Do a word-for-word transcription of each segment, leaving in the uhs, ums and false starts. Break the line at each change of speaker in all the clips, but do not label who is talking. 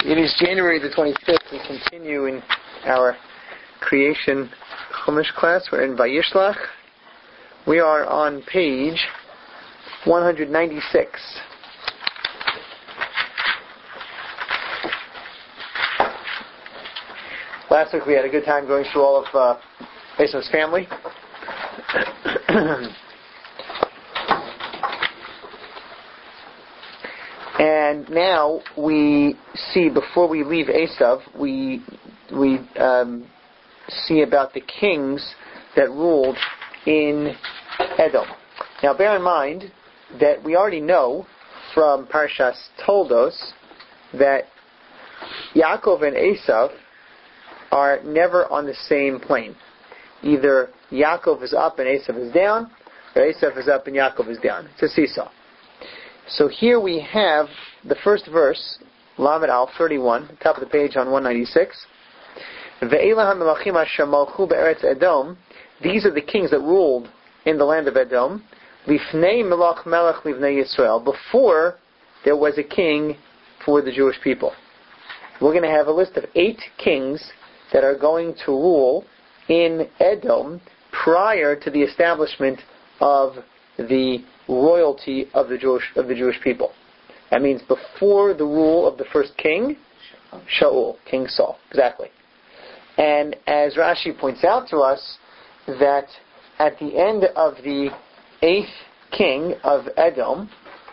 It is January the twenty-fifth. We continue in our creation Chumash class. We're in Vayishlach. We are on page one hundred ninety-six. Last week we had a good time going through all of uh, Esau's family. And now we see, before we leave Esau, we we um, see about the kings that ruled in Edom. Now bear in mind that we already know from Parshas Toldos that Yaakov and Esau are never on the same plane. Either Yaakov is up and Esau is down, or Esau is up and Yaakov is down. It's a seesaw. So here we have the first verse, Lamed Al thirty-one, top of the page on one ninety-six. Ve'elah ha'melachim asher malchu be'eretz Edom. These are the kings that ruled in the land of Edom. Lifnei melach melech livnei Yisrael. Before there was a king for the Jewish people. We're going to have a list of eight kings that are going to rule in Edom prior to the establishment of the royalty of the Jewish of the Jewish people. That means before the rule of the first king, Shaul, King Saul, exactly. And as Rashi points out to us, that at the end of the eighth king of Edom,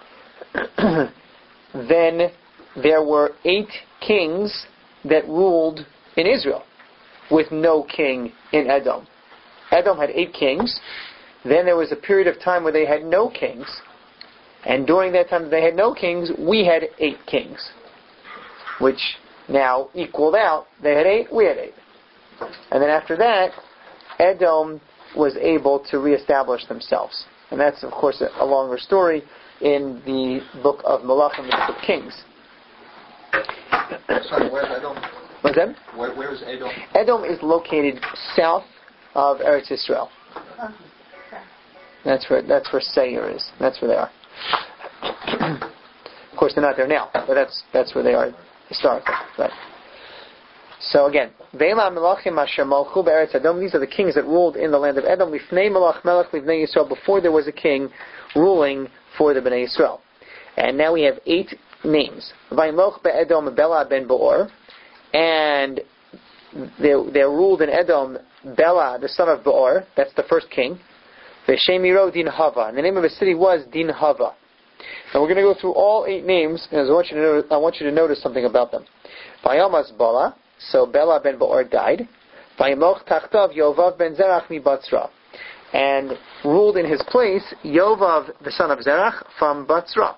then there were eight kings that ruled in Israel, with no king in Edom. Edom had eight kings. Then there was a period of time where they had no kings. And during that time that they had no kings, we had eight kings. Which now equaled out. They had eight, we had eight. And then after that, Edom was able to reestablish themselves. And that's, of course, a, a longer story in the book of Malachim, the book of Kings.
Sorry, where's Edom?
What's that?
Where, where is Edom?
Edom is located south of Eretz Yisrael. That's where that's where Seir is. That's where they are. Of course, they're not there now, but that's that's where they are historically. Right. So again, Ve'elah melachim asher malchu be'eretz Edom. These are the kings that ruled in the land of Edom. Lifnei melach melech livnei Yisrael. Before there was a king ruling for the Bnei Yisrael. And now we have eight names. Vayimloch be'Edom Bela ben Beor. And they, they ruled in Edom Bela, the son of Beor. That's the first king. V'Shemiro Din Hava. And the name of the city was Din Hava. And we're going to go through all eight names, and I want you to notice, I want you to notice something about them. Vayamas Bala. So Bela ben Beor died. Vayimoch Tachtav Yovav ben Zerach mi Batzra. And ruled in his place Yovav, the son of Zerach, from Batzra.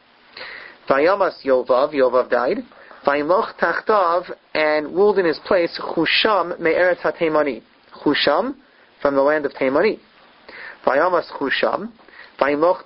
Vayamas Yovav. Yovav died. Vayimoch Tachtav, and ruled in his place Chusham me'eretz ha-Teimani. Chusham, from the land of Teimani. Vayamas Chusham. Vayimoch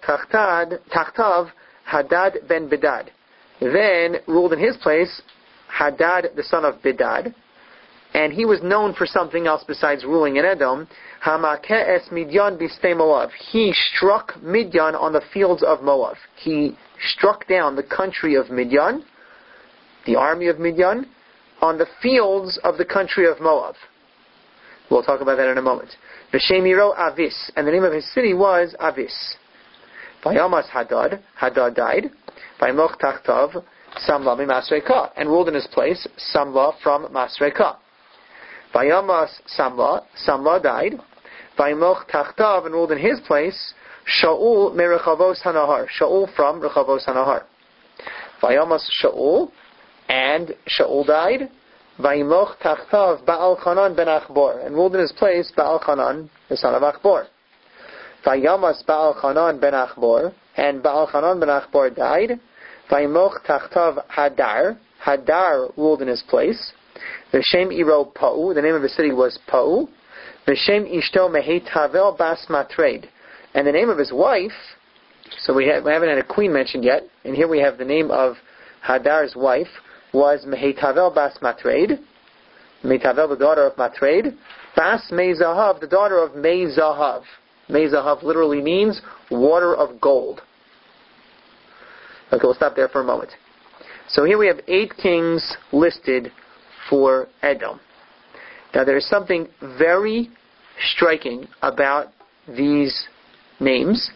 Tachtav Hadad ben Bedad. Then ruled in his place Hadad, the son of Bedad. And he was known for something else besides ruling in Edom. Hamakeh es Midyan b'stei Moav. He struck Midyan on the fields of Moav. He struck down the country of Midyan, the army of Midyan, on the fields of the country of Moab. We'll talk about that in a moment. V'Shemiro Avis, and the name of his city was Avis. Vayamas Hadad, Hadad died. Vayimoch Tachtav Samla mi Masreka, and ruled in his place Samla from Masreka. Vayamas Samla, Samla died. Vayimoch Tachtav, and ruled in his place Shaul me Rechavos Hanahar, Shaul from Rechavos Hanahar. Vayamas Shaul, and Shaul died. Vayimoch Tachtav Baal Chanan ben Achbor, and ruled in his place Baal Chanan, the son of Achbor. Vayamas Baal Chanan ben Achbor, and Baal Chanan ben Achbor died. Vayimoch Tachtav Hadar, Hadar ruled in his place. V'Shem Iro Pa'u, the name of the city was Pa'u. V'Shem Ishto Mehetavel Bas Matred, and the name of his wife. So we, have, we haven't had a queen mentioned yet, and here we have the name of Hadar's wife was Mehetavel Bas Matred. Mehetavel, the daughter of Matred. Bas Mezahav, the daughter of Mezahav. Mezahav literally means water of gold. Okay, we'll stop there for a moment. So here we have eight kings listed for Edom. Now there is something very striking about these names,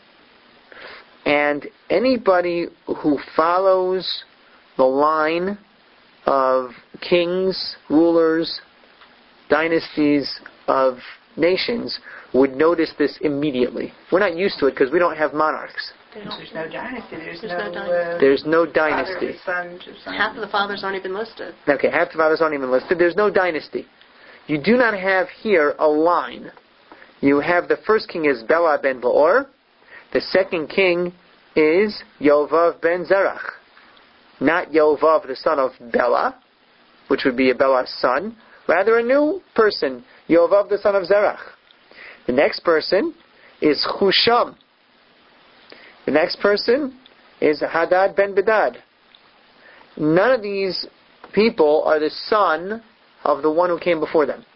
and anybody who follows the line of kings, rulers, dynasties of nations would notice this immediately. We're not used to it because we don't have monarchs.
There's no dynasty. There's,
There's
no,
no dynasty.
Uh,
There's no dynasty.
Father, son, to son.
Half of the fathers aren't even listed.
Okay, half the fathers aren't even listed. There's no dynasty. You do not have here a line. You have the first king is Bela ben Beor. The second king is Yovav ben Zerach. Not Yovav, the son of Bela, which would be a Bela's son. Rather a new person, Yovav, the son of Zerach. The next person is Husham. The next person is Hadad ben Bedad. None of these people are the son of the one who came before them.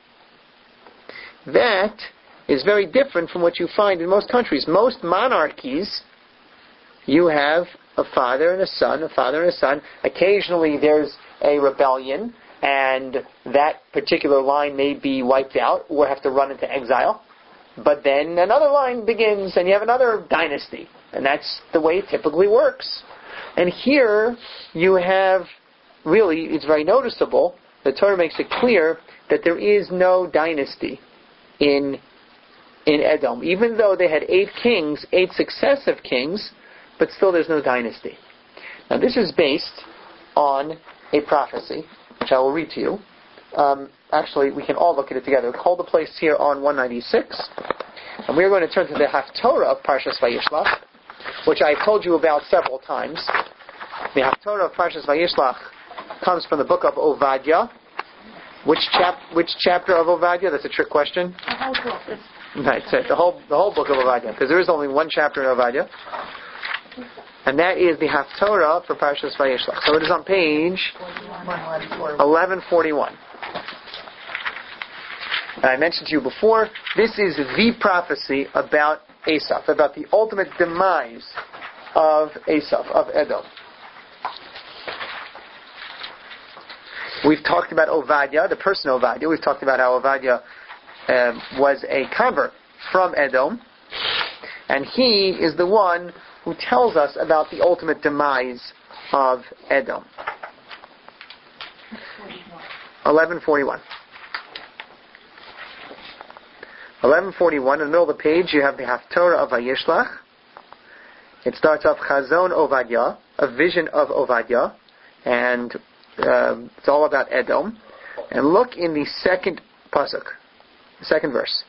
That is very different from what you find in most countries. Most monarchies, you have a father and a son, a father and a son. Occasionally there's a rebellion, and that particular line may be wiped out or have to run into exile. But then another line begins, and you have another dynasty. And that's the way it typically works. And here you have, really, it's very noticeable, the Torah makes it clear that there is no dynasty in in Edom. Even though they had eight kings, eight successive kings, but still there's no dynasty. Now this is based on a prophecy, which I will read to you. Um, actually, we can all look at it together. Hold the place here on one ninety-six. And we're going to turn to the Haftorah of Parshas Vayishlach, which I've told you about several times. The Haftorah of Parshas Vayishlach comes from the book of Ovadia. Which chap? Which chapter of Ovadia? That's a trick question.
The whole book.
Right, so the whole the whole book of Ovadia, because there is only one chapter in Ovadia, and that is the Haftorah for Parshas Vayishlach. So it is on page eleven forty-one. I mentioned to you before, this is the prophecy about Esau, about the ultimate demise of Esau, of Edom. We've talked about Ovadia, the person Ovadia. We've talked about how Ovadia um, was a convert from Edom, and he is the one who tells us about the ultimate demise of Edom. eleven forty-one. eleven forty-one, in the middle of the page, you have the Haftorah of Vayishlach. It starts off Chazon Ovadia, a vision of Ovadia, and um, it's all about Edom. And look in the second pasuk, the second verse.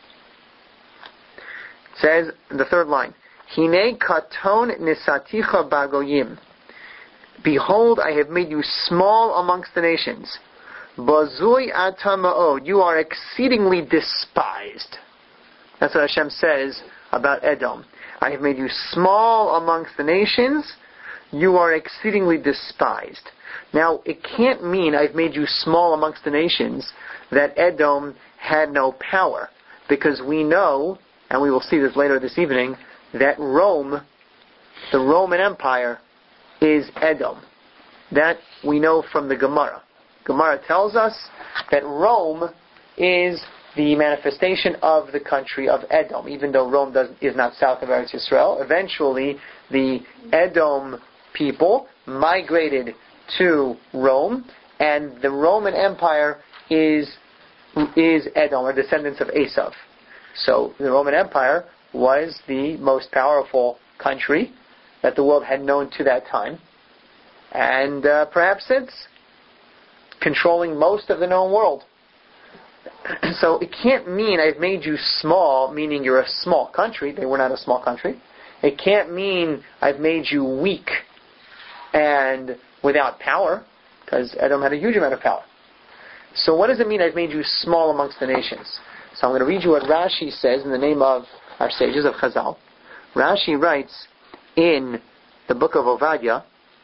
It says, in the third line, Hine katon nisaticha bagoyim. Behold, I have made you small amongst the nations. Bazui atama'od. You are exceedingly despised. That's what Hashem says about Edom. I have made you small amongst the nations. You are exceedingly despised. Now, it can't mean I've made you small amongst the nations that Edom had no power. Because we know, and we will see this later this evening, that Rome, the Roman Empire, is Edom. That we know from the Gemara. Gemara tells us that Rome is the manifestation of the country of Edom. Even though Rome does, is not south of Eretz Yisrael, eventually the Edom people migrated to Rome, and the Roman Empire is is Edom, or descendants of Esav. So the Roman Empire was the most powerful country that the world had known to that time, and uh, perhaps since, controlling most of the known world. So it can't mean I've made you small, meaning you're a small country. They were not a small country. It can't mean I've made you weak and without power, because Edom had a huge amount of power. So what does it mean I've made you small amongst the nations? So I'm going to read you what Rashi says in the name of our sages of Chazal. Rashi writes in the book of Ovadia,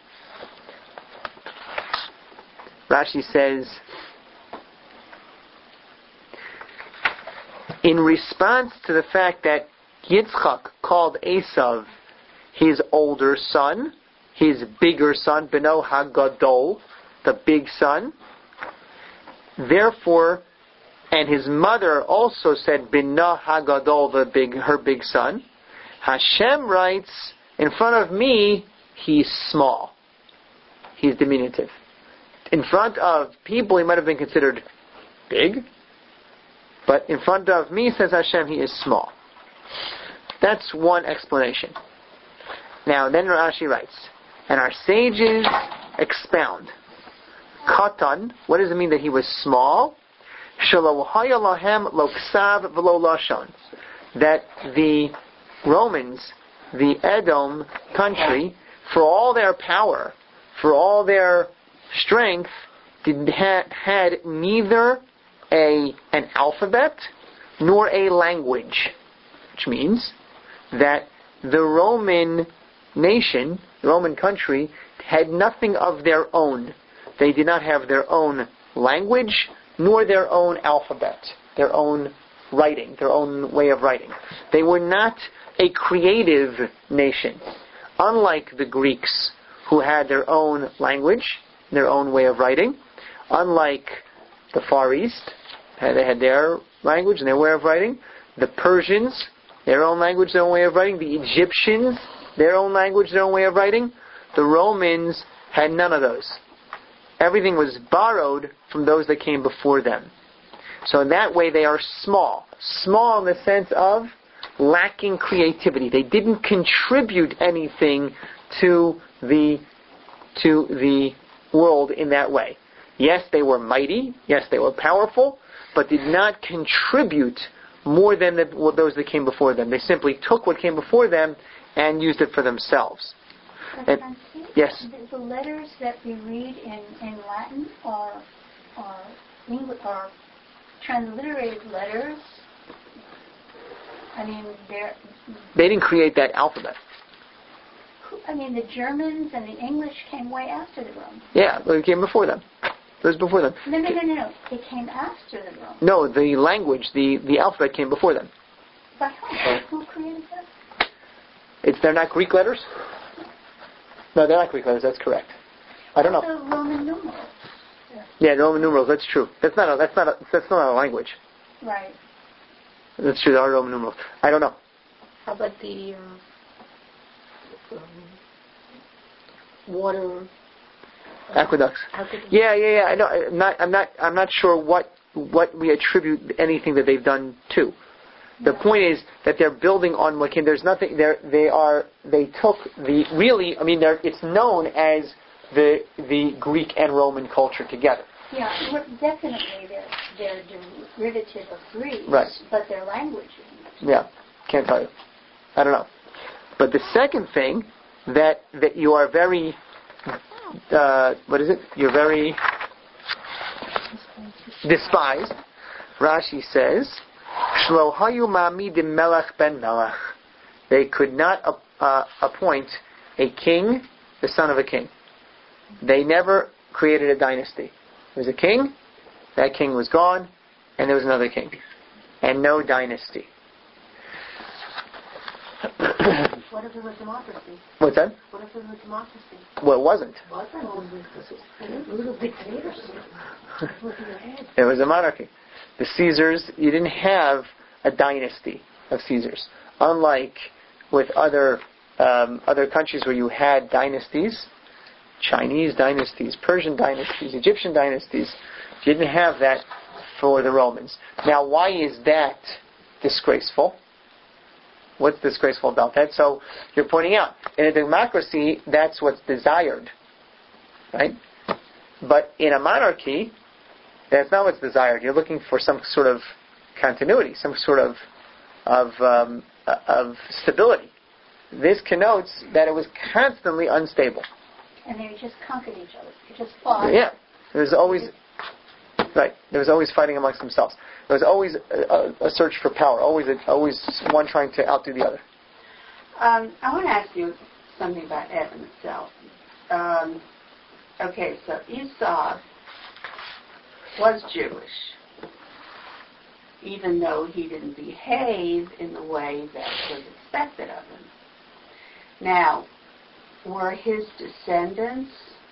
Rashi says, in response to the fact that Yitzchak called Esav his older son, his bigger son, Beno HaGadol, the big son. Therefore, and his mother also said, Beno HaGadol, the big, her big son. Hashem writes, in front of me, he's small. He's diminutive. In front of people, he might have been considered big, but in front of me, says Hashem, he is small. That's one explanation. Now, then Rashi writes, and our sages expound. Katan, what does it mean that he was small? Shelo haya lahem lo ksav v'lo lashon. That the Romans, the Edom country, for all their power, for all their strength, did ha- had neither a an alphabet nor a language, which means that the Roman nation, the Roman country, had nothing of their own. They did not have their own language nor their own alphabet, their own writing, their own way of writing. They were not a creative nation, unlike the Greeks, who had their own language, their own way of writing. Unlike the Far East, they had their language and their way of writing. The Persians, their own language, their own way of writing. The Egyptians, their own language, their own way of writing. The Romans had none of those. Everything was borrowed from those that came before them. So in that way, they are small. Small in the sense of lacking creativity. They didn't contribute anything to the to the world in that way. Yes, they were mighty. Yes, they were powerful, but did not contribute more than the, those that came before them. They simply took what came before them and used it for themselves. And, yes.
The letters that we read in, in Latin are are, English, are transliterated letters. I mean, they're.
They didn't create that alphabet.
I mean, the Germans and the English came way after the Romans.
Yeah, they came before them. It was before them.
No, no, no, no, no. They came after the Romans.
No, the language, the, the alphabet came before them.
By who? Who created that?
It's they're not Greek letters? No, they're not Greek letters. That's correct. I don't know.
The Roman numerals.
Yeah, the Roman numerals. That's true. That's not a, that's not a, that's not a language.
Right.
That's true. There are Roman numerals. I don't know.
How about the um, um, water uh,
aqueducts?
aqueducts?
Yeah, yeah, yeah. I know. I'm not. I'm not. I'm not sure what what we attribute anything that they've done to. The point is that they're building on what came. There's nothing. They they are. They took the really. I mean, they're, it's known as the the Greek and Roman culture together.
Yeah, well, definitely they're they're derivative of Greece,
right.
But their language isn't.
Yeah, can't tell you. I don't know. But the second thing that that you are very. Uh, what is it? You're very despised. Rashi says. They could not uh, appoint a king, the son of a king. They never created a dynasty. There was a king, that king was gone, and there was another king. And no dynasty.
What if it was democracy?
What's that?
What if it was democracy?
Well, it wasn't.
Wasn't? Little dictatorship.
It was a monarchy. The Caesars, you didn't have a dynasty of Caesars. Unlike with other um, other countries where you had dynasties, Chinese dynasties, Persian dynasties, Egyptian dynasties, you didn't have that for the Romans. Now, why is that disgraceful? What's disgraceful about that? So, you're pointing out, in a democracy, that's what's desired. Right? But in a monarchy, that's not what's desired. You're looking for some sort of continuity, some sort of of um, of stability. This connotes that it was constantly unstable.
And they just conquered each other. They just fought.
Yeah, there was always right. There was always fighting amongst themselves. There was always a, a search for power. Always, a, always one trying to outdo the other.
Um, I want to ask you something about Edom itself. Um, okay, so Esau was Jewish, even though he didn't behave in the way that was expected of him. Now, were his descendants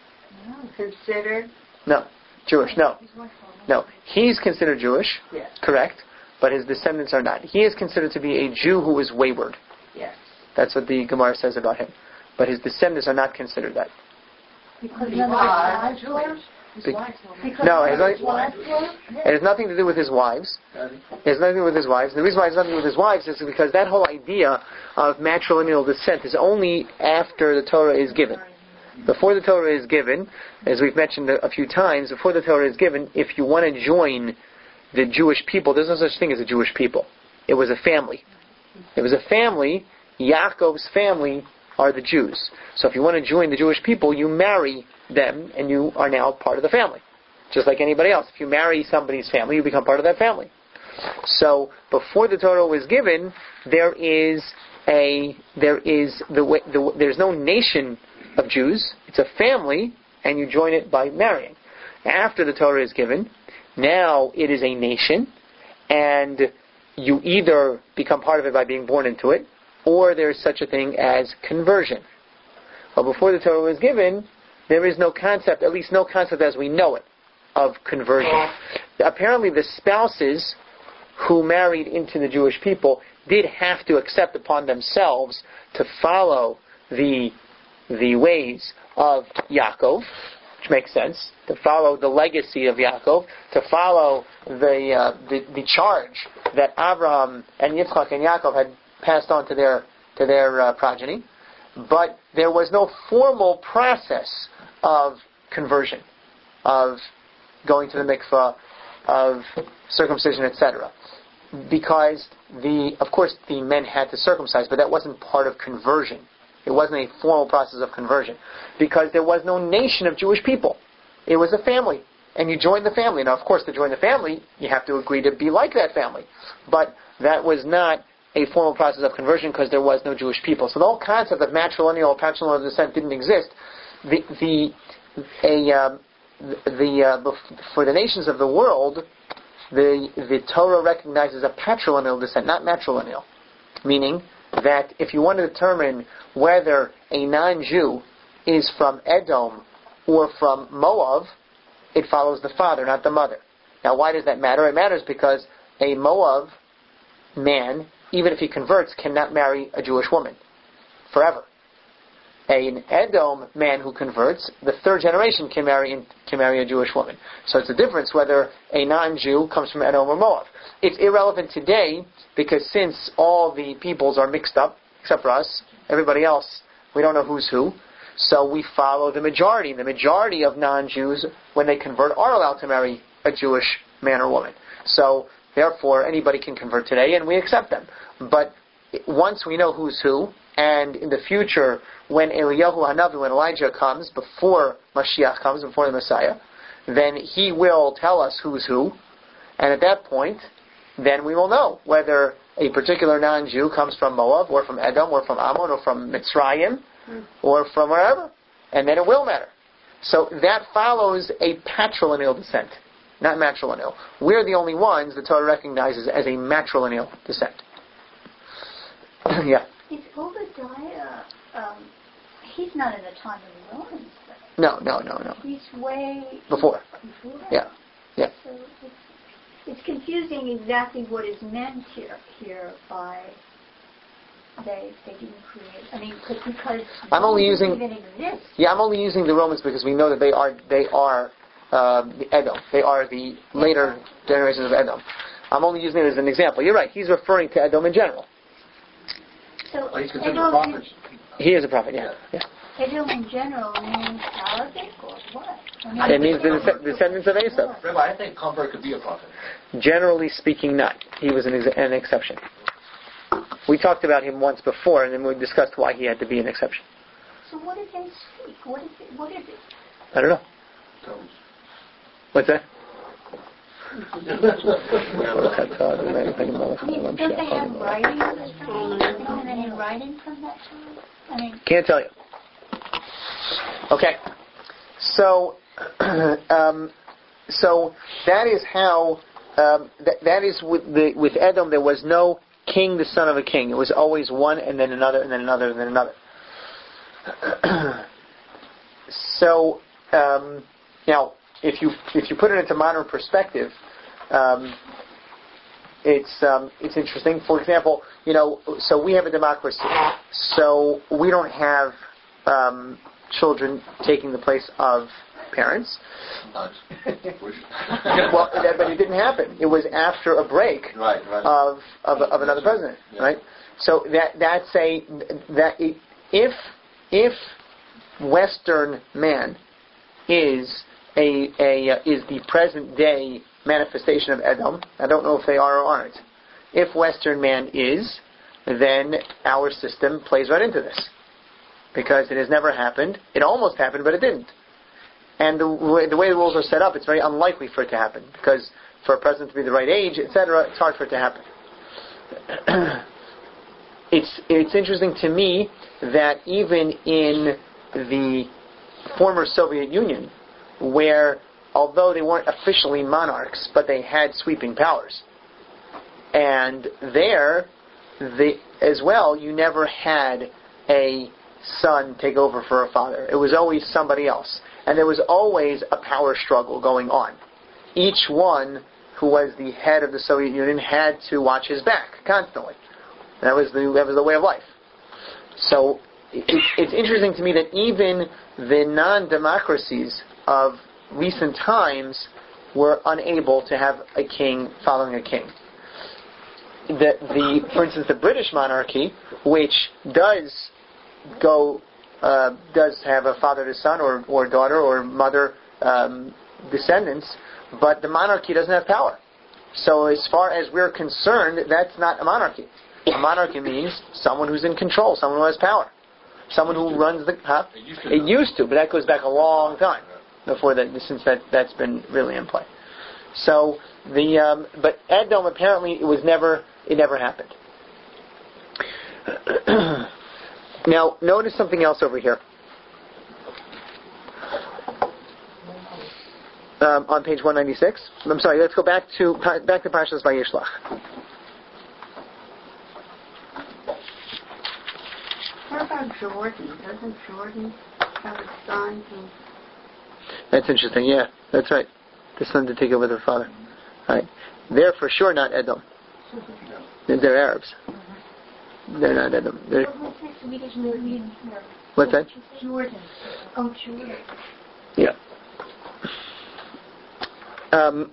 considered?
No. Jewish, no. No. He's considered Jewish,
Yes.
correct, but his descendants are not. He is considered to be a Jew who is wayward.
Yes.
That's what the Gemara says about him. But his descendants are not considered that.
Because
He
none of his
was.
wives were?
Be-
Because
No,
none
it
of
has
his wives were?
It has nothing to do with his wives. It has nothing to do with his wives. And the reason why it has nothing to do with his wives is because that whole idea of matrilineal descent is only after the Torah is given. Before the Torah is given, as we've mentioned a, a few times, before the Torah is given, if you want to join the Jewish people, there's no such thing as a Jewish people. It was a family. It was a family. Yaakov's family are the Jews. So if you want to join the Jewish people, you marry them, and you are now part of the family. Just like anybody else. If you marry somebody's family, you become part of that family. So before the Torah was given, there is a there is the, way, the there's no nation of Jews. It's a family, and you join it by marrying. After the Torah is given, now it is a nation, and you either become part of it by being born into it, or there's such a thing as conversion. But before the Torah was given, there is no concept, at least no concept as we know it, of conversion. Apparently the spouses who married into the Jewish people did have to accept upon themselves to follow the the ways of Yaakov, which makes sense, to follow the legacy of Yaakov, to follow the uh, the, the charge that Abraham and Yitzchak and Yaakov had passed on to their to their uh, progeny. But there was no formal process of conversion, of going to the mikvah, of circumcision, et cetera. Because the, of course, the men had to circumcise, but that wasn't part of conversion. It wasn't a formal process of conversion, because there was no nation of Jewish people. It was a family, and you joined the family. Now, of course, to join the family, you have to agree to be like that family. But that was not a formal process of conversion because there was no Jewish people. So the whole concept of matrilineal or patrilineal descent didn't exist. The the a um, the uh, for the nations of the world, the the Torah recognizes a patrilineal descent, not matrilineal, meaning that if you want to determine whether a non-Jew is from Edom or from Moab, it follows the father, not the mother. Now, why does that matter? It matters because a Moab man, even if he converts, cannot marry a Jewish woman forever. An Edom man who converts, the third generation can marry can marry a Jewish woman. So it's a difference whether a non-Jew comes from Edom or Moab. It's irrelevant today because since all the peoples are mixed up, except for us, everybody else, we don't know who's who. So we follow the majority. The majority of non-Jews, when they convert, are allowed to marry a Jewish man or woman. So therefore, anybody can convert today, and we accept them. But once we know who's who, and in the future, when Eliyahu Hanavi, when Elijah comes, before Mashiach comes, before the Messiah, then he will tell us who's who, and at that point, then we will know whether a particular non-Jew comes from Moab, or from Edom, or from Ammon, or from Mitzrayim, or from wherever, and then it will matter. So that follows a patrilineal descent, not matrilineal. We're the only ones the Torah recognizes as a matrilineal descent. Yeah.
Is Obadiah, um, he's not in the time of the Romans, though.
No, no, no, no.
He's way...
Before.
Before?
Yeah. Yeah.
So it's, it's confusing exactly what is meant here, here by they they didn't create. I mean, because
I'm only using
even exist.
Yeah, I'm only using the Romans because we know that they are they are uh, the Edom. They are the later generations of Edom. I'm only using it as an example. You're right. He's referring to Edom in general.
So
Well, he's considered
Edom,
a prophet.
He is a prophet. Yeah. Yeah.
Edom in general means Arabic or what? I mean,
It means the des- descendants of Esau.
Rabbi, I think Comfort could be a prophet.
Generally speaking, not. He was an, ex- an exception. We talked about him once before, and then we discussed why he had to be an exception.
So what did they speak? What is it? What is it?
I don't know.
Tones.
What's that?
I mean, don't they have writing? Don't they have any writing from that time? I mean,
Can't tell you. Okay, so um, so that is how um, that, that is with the with Edom. There was no king, the son of a king. It was always one, and then another, and then another, and then another. so um, now, if you if you put it into modern perspective, um, it's um, it's interesting. For example, you know, so we have a democracy, so we don't have um, children taking the place of parents.
Not.
Well, that, but it didn't happen. It was after a break
right, right.
of of, of another president,
yeah.
right? So that that's a that it, if if Western man is a a uh, is the present day manifestation of Edom. I don't know if they are or aren't. If Western man is, then our system plays right into this, because it has never happened. It almost happened, but it didn't. And the way, the way the rules are set up, it's very unlikely for it to happen, because for a president to be the right age, et cetera, it's hard for it to happen. it's it's interesting to me that even in the former Soviet Union, where although they weren't officially monarchs, but they had sweeping powers, and there, they, as well, you never had a son take over for a father. It was always somebody else. And there was always a power struggle going on. Each one who was the head of the Soviet Union had to watch his back constantly. That was the that was the way of life. So it, it's interesting to me that even the non-democracies of recent times were unable to have a king following a king. The, the for instance, the British monarchy, which does go uh, does have a father to son or, or daughter or mother um, descendants, but the monarchy doesn't have power. So as far as we're concerned, that's not a monarchy. A monarchy means someone who's in control, someone who has power, someone who runs the. Huh?
It used to,
it used to, but that goes back a long time before that, since that that's been really in play. So the um, but Edom apparently it was never it never happened. Now, notice something else over here. Um, on page one ninety-six. I'm sorry, let's go back to back to Parshas Vayishlach.
What about Jordan? Doesn't Jordan have a son who...
That's interesting, yeah. That's right. The son to take over their father. Right. They're for sure not Edom. They're Arabs. They're not Edom. They're... What's that?
Jordan. Oh, Jordan.
Yeah. Um,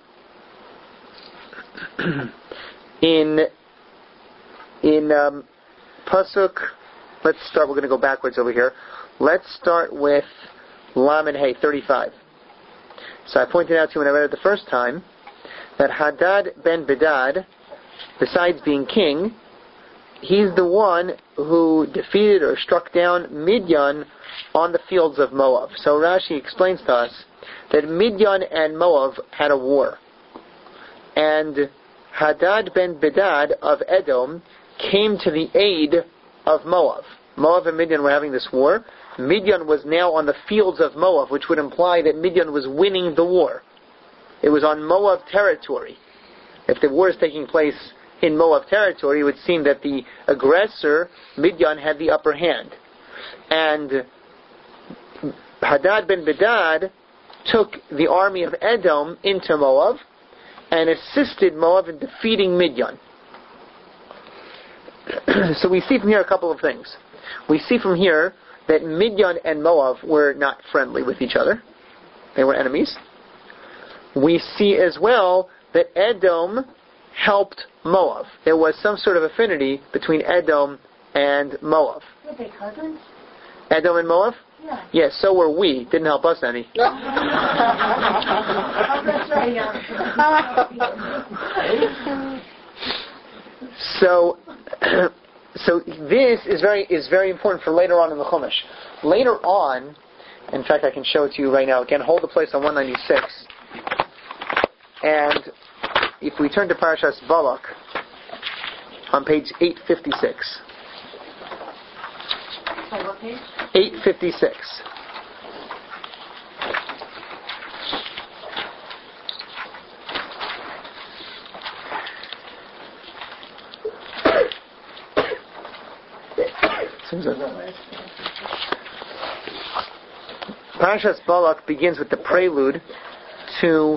in in um, Pasuk, let's start. We're going to go backwards over here. Let's start with Lamed Hey thirty-five. So I pointed out to you when I read it the first time that Hadad ben Bedad, besides being king, he's the one who defeated or struck down Midian on the fields of Moab. So Rashi explains to us that Midian and Moab had a war. And Hadad ben Bedad of Edom came to the aid of Moab. Moab and Midian were having this war. Midian was now on the fields of Moab, which would imply that Midian was winning the war. It was on Moab territory. If the war is taking place in Moab territory, it would seem that the aggressor, Midian, had the upper hand. And Hadad ben Bedad took the army of Edom into Moab and assisted Moab in defeating Midian. So we see from here a couple of things. We see from here that Midian and Moab were not friendly with each other. They were enemies. We see as well that Edom helped Moab. There was some sort of affinity between Edom and Moab.
Were they cousins?
Edom and Moab?
Yeah.
Yes, so were we. Didn't help us any.
Oh, that's right, yeah.
So, so this is very is very important for later on in the Chumash. Later on, in fact, I can show it to you right now. Again, hold the place on one ninety-six. And if we turn to Parashas Balak on page eight fifty-six.
Sorry, what page?
eight fifty-six. Seems like Parashas Balak begins with the prelude to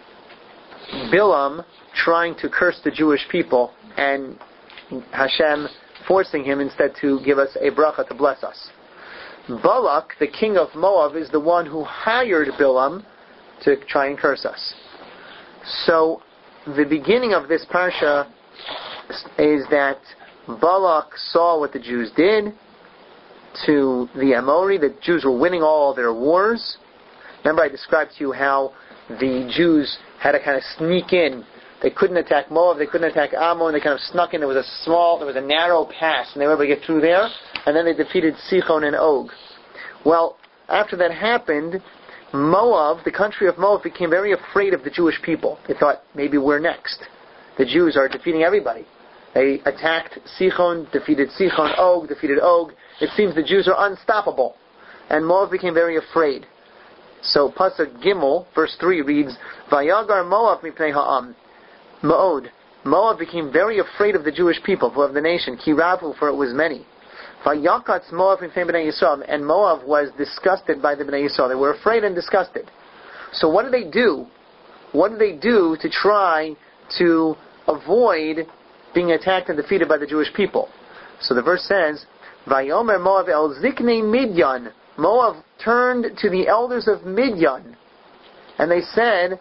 Bilam trying to curse the Jewish people and Hashem forcing him instead to give us a bracha to bless us. Balak, the king of Moab, is the one who hired Bilam to try and curse us. So the beginning of this parsha is that Balak saw what the Jews did to the Amori. The Jews were winning all their wars. Remember I described to you how the Jews had to kind of sneak in. They couldn't attack Moab, they couldn't attack Ammon, they kind of snuck in. There was a small, there was a narrow pass, and they were able to get through there, and then they defeated Sichon and Og. Well, after that happened, Moab, the country of Moab, became very afraid of the Jewish people. They thought, maybe we're next. The Jews are defeating everybody. They attacked Sichon, defeated Sichon, Og, defeated Og. It seems the Jews are unstoppable. And Moab became very afraid. So Pasuk Gimel, verse three reads, Vayagar Moab mipnei ha'am. Ma'od. Moab became very afraid of the Jewish people, of the nation. Kiravu, for it was many. Vayakatz Moab mipnei bnei Yisrael. And Moab was disgusted by the bnei Yisrael. They were afraid and disgusted. So what did they do? What did they do to try to avoid being attacked and defeated by the Jewish people? So the verse says, Vayomer Moab el ziknei Midyan. Moab turned to the elders of Midyan, and they said,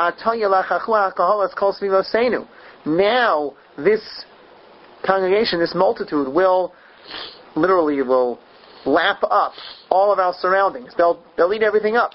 now this congregation, this multitude, will literally will lap up all of our surroundings. They'll they'll eat everything up.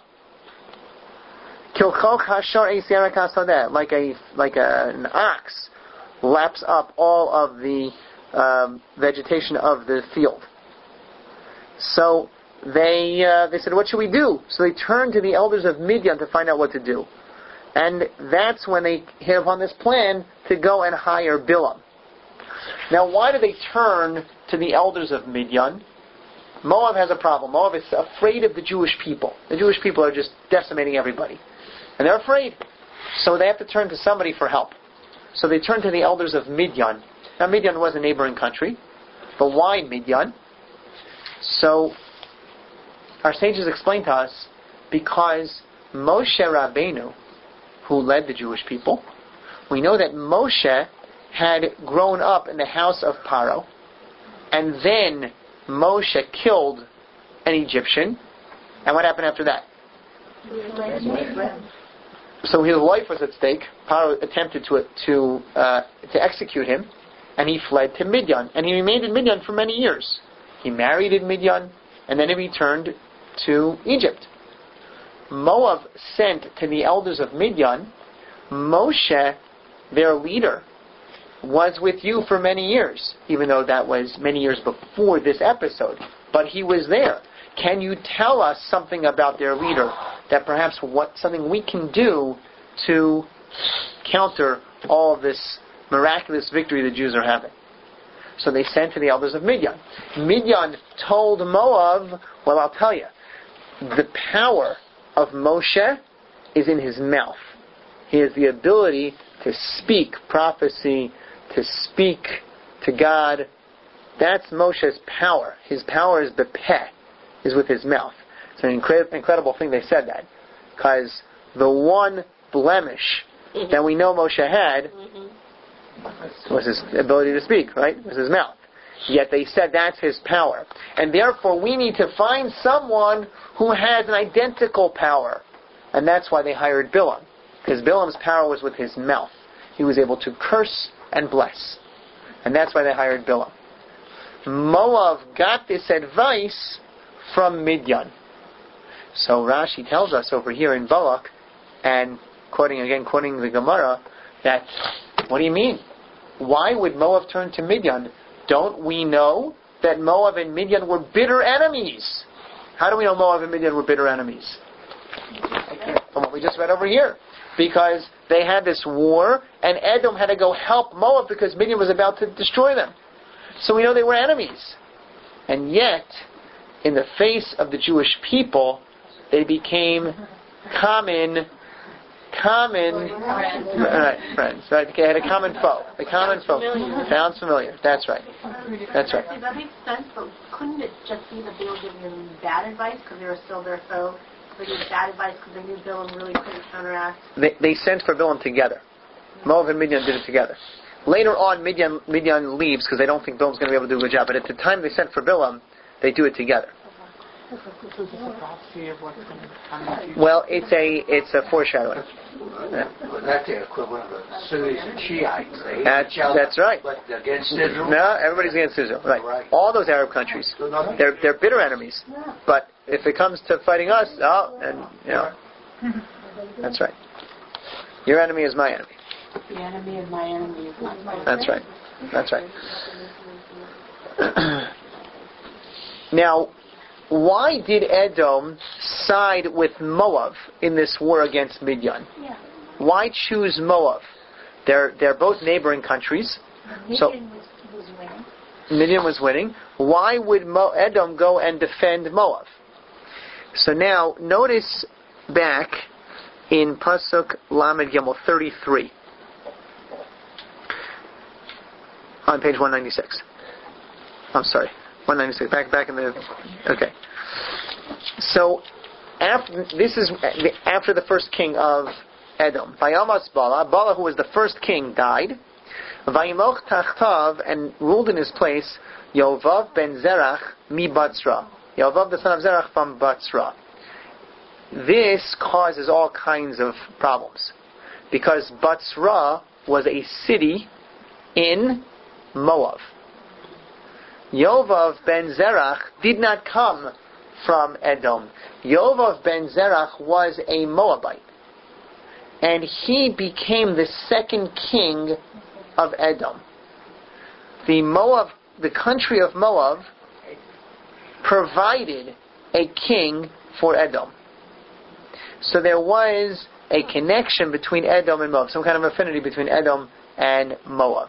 Like a like a, an ox laps up all of the um, vegetation of the field. So they uh, they said, what should we do? So they turned to the elders of Midian to find out what to do. And that's when they hit upon this plan to go and hire Bilam. Now, why do they turn to the elders of Midian? Moab has a problem. Moab is afraid of the Jewish people. The Jewish people are just decimating everybody. And they're afraid. So they have to turn to somebody for help. So they turn to the elders of Midian. Now, Midian was a neighboring country. But why Midian? So our sages explain to us, because Moshe Rabbeinu, who led the Jewish people, we know that Moshe had grown up in the house of Paro, and then Moshe killed an Egyptian, and what happened after that? So his life was at stake. Paro attempted to to uh, to execute him, and he fled to Midian, and he remained in Midian for many years. He married in Midian, and then he returned to Egypt. Moab sent to the elders of Midian, Moshe, their leader, was with you for many years, even though that was many years before this episode. But he was there. Can you tell us something about their leader, that perhaps what something we can do to counter all of this miraculous victory the Jews are having? So they sent to the elders of Midian. Midian told Moab, well, I'll tell you, the power of Moshe is in his mouth. He has the ability to speak prophecy, to speak to God. That's Moshe's power. His power is bepeh, is with his mouth. It's an incre- incredible thing they said that, because the one blemish mm-hmm. that we know Moshe had mm-hmm. was his ability to speak, right? Was his mouth. Yet they said that's his power. And therefore we need to find someone who has an identical power. And that's why they hired Bilam. Because Bilam's power was with his mouth. He was able to curse and bless. And that's why they hired Bilam. Moab got this advice from Midian. So Rashi tells us over here in Balak, and quoting again, quoting the Gemara, that, what do you mean? Why would Moab turn to Midian? Don't we know that Moab and Midian were bitter enemies? How do we know Moab and Midian were bitter enemies? From what we just read over here. Because they had this war, and Edom had to go help Moab because Midian was about to destroy them. So we know they were enemies. And yet, in the face of the Jewish people, they became common Common friends. Right, friends. Right, they had a common foe. The common foe. Sounds familiar. That's right. That's right.
That makes sense, but couldn't it just be that they were giving them bad advice because they were still their foe, they gave bad advice because they knew Bilam really couldn't counteract.
They, they sent for Bilam together. Moab and Midian did it together. Later on, Midian, Midian leaves because they don't think Bilam's going to be able to do a good job. But at the time they sent for Bilam, they do it together.
This is a prophecy of what's going to come in the future.
Well, it's a it's a foreshadowing. Yeah.
Well, that's the equivalent of Sunnis and Shiites. They
That's,
each other,
that's right.
But against Israel?
No, everybody's against Israel. Right.
Right.
All those Arab countries,
So nothing.
they're they're bitter enemies. But if it comes to fighting us, oh, and you know, that's right. Your enemy is my enemy.
The enemy of my enemy is my friend.
That's right. That's right. Now, why did Edom side with Moab in this war against Midian?
Yeah.
Why choose Moab? They're they're both neighboring countries.
Midian
So-
was, was winning.
Midian was winning. Why would Mo- Edom go and defend Moab? So now, notice back in Pasuk Lamed Gimel thirty-three on page one ninety-six. I'm sorry, one ninety-six. Back back in the okay. So after this is after the first king of Edom, Vayamas Bala. Bala, who was the first king, died. Vayimoch Tachtav, and ruled in his place Yovav ben Zerach mi Batsra. Yovav, the son of Zerach, from Batsra. This causes all kinds of problems because Batsra was a city in Moab. Yovav ben Zerach did not come from Edom. Yovav ben Zerach was a Moabite, and he became the second king of Edom. The Moab, the country of Moab, provided a king for Edom. So there was a connection between Edom and Moab, some kind of affinity between Edom and Moab.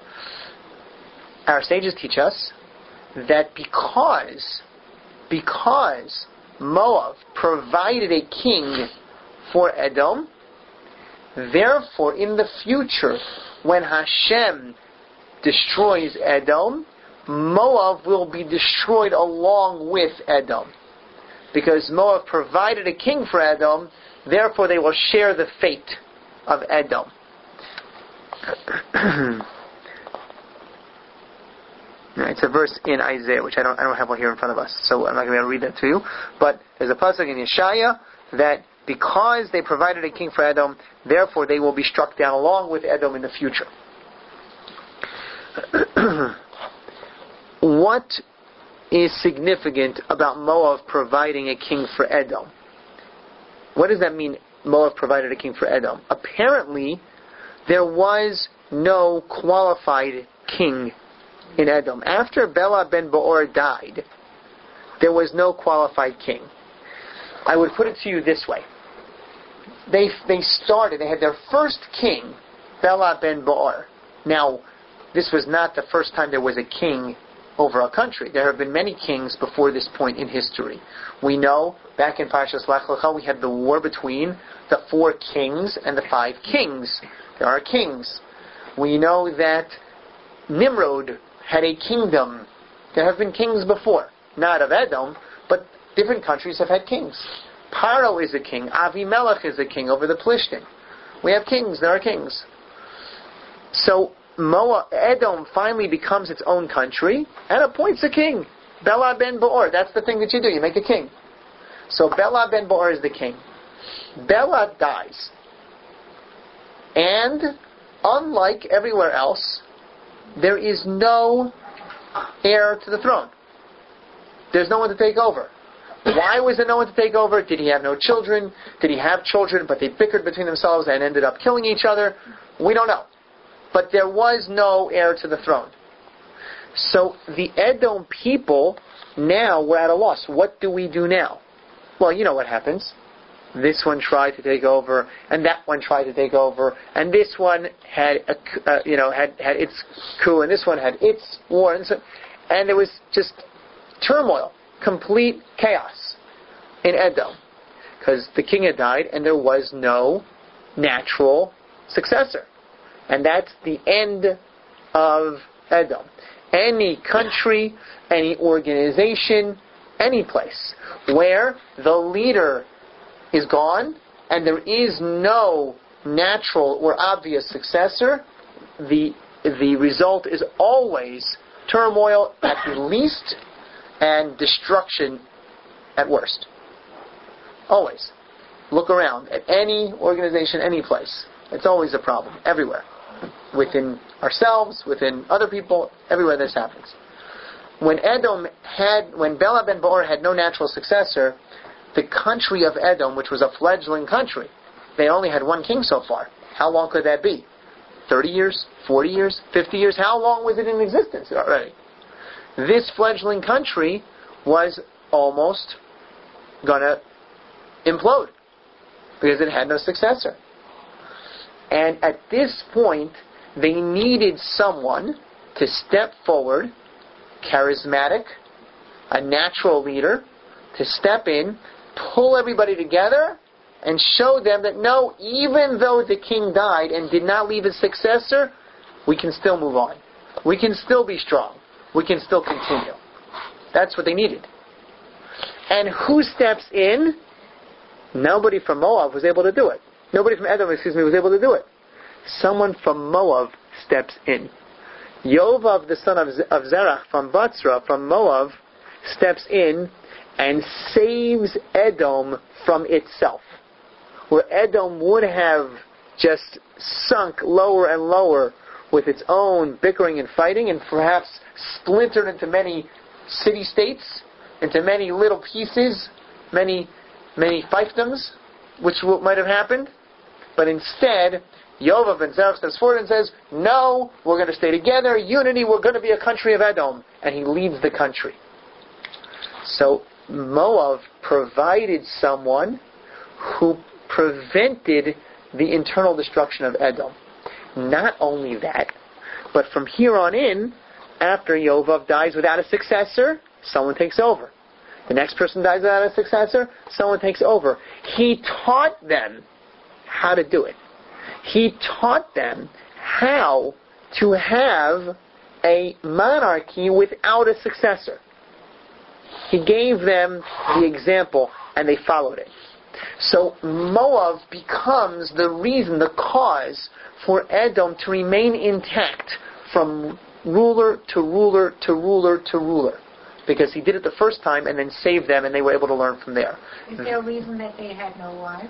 Our sages teach us that because because Moab provided a king for Edom, therefore in the future, when Hashem destroys Edom, Moab will be destroyed along with Edom. Because Moab provided a king for Edom, therefore they will share the fate of Edom. It's a verse in Isaiah, which I don't I don't have one here in front of us, so I'm not going to be able to read that to you. But there's a pasuk in Yeshaya that because they provided a king for Edom, therefore they will be struck down along with Edom in the future. What is significant about Moab providing a king for Edom? What does that mean, Moab provided a king for Edom? Apparently, there was no qualified king in Edom. After Bela ben Beor died, there was no qualified king. I would put it to you this way. They they started, they had their first king, Bela ben Beor. Now, this was not the first time there was a king over a country. There have been many kings before this point in history. We know, back in Parshas Lech Lecha, we had the war between the four kings and the five kings. There are kings. We know that Nimrod had a kingdom. There have been kings before. Not of Edom, but different countries have had kings. Paro is a king. Avimelech is a king over the Plishtim. We have kings. There are kings. So Moab, Edom finally becomes its own country and appoints a king. Bela ben Beor. That's the thing that you do. You make a king. So Bela ben Beor is the king. Bela dies. And unlike everywhere else, there is no heir to the throne. There's no one to take over. Why was there no one to take over? Did he have no children? Did he have children, but they bickered between themselves and ended up killing each other? We don't know. But there was no heir to the throne. So the Edom people now were at a loss. What do we do now? Well, you know what happens. This one tried to take over, and that one tried to take over, and this one had, a, uh, you know, had, had its coup, and this one had its war, and, so, and there was just turmoil, complete chaos in Edom, because the king had died, and there was no natural successor, and that's the end of Edom. Any country, any organization, any place where the leader is gone, and there is no natural or obvious successor, the the result is always turmoil at the least and destruction at worst. Always. Look around at any organization, any place. It's always a problem, everywhere. Within ourselves, within other people, everywhere this happens. When Edom had, when Bela ben Beor had no natural successor, the country of Edom, which was a fledgling country, they only had one king so far. How long could that be? thirty years? forty years? fifty years? How long was it in existence already? This fledgling country was almost going to implode because it had no successor. And at this point, they needed someone to step forward, charismatic, a natural leader, to step in, pull everybody together, and show them that no, even though the king died and did not leave his successor, we can still move on. We can still be strong. We can still continue. That's what they needed. And who steps in? Nobody from Moab was able to do it. Nobody from Edom, excuse me, was able to do it. Someone from Moab steps in. Yovav, the son of, of Zerach from Batzra, from Moab, steps in and saves Edom from itself. Where Edom would have just sunk lower and lower with its own bickering and fighting, and perhaps splintered into many city-states, into many little pieces, many many fiefdoms, which might have happened. But instead, Yovav ben Zerach steps forward and says, no, we're going to stay together, unity, we're going to be a country of Edom. And he leads the country. So Moab provided someone who prevented the internal destruction of Edom. Not only that, but from here on in, after Yovav dies without a successor, someone takes over. The next person dies without a successor, someone takes over. He taught them how to do it. He taught them how to have a monarchy without a successor. He gave them the example, and they followed it. So Moab becomes the reason, the cause for Edom to remain intact from ruler to ruler to ruler to ruler. Because he did it the first time and then saved them, and they were able to learn from there.
Is there a reason that they had no wives?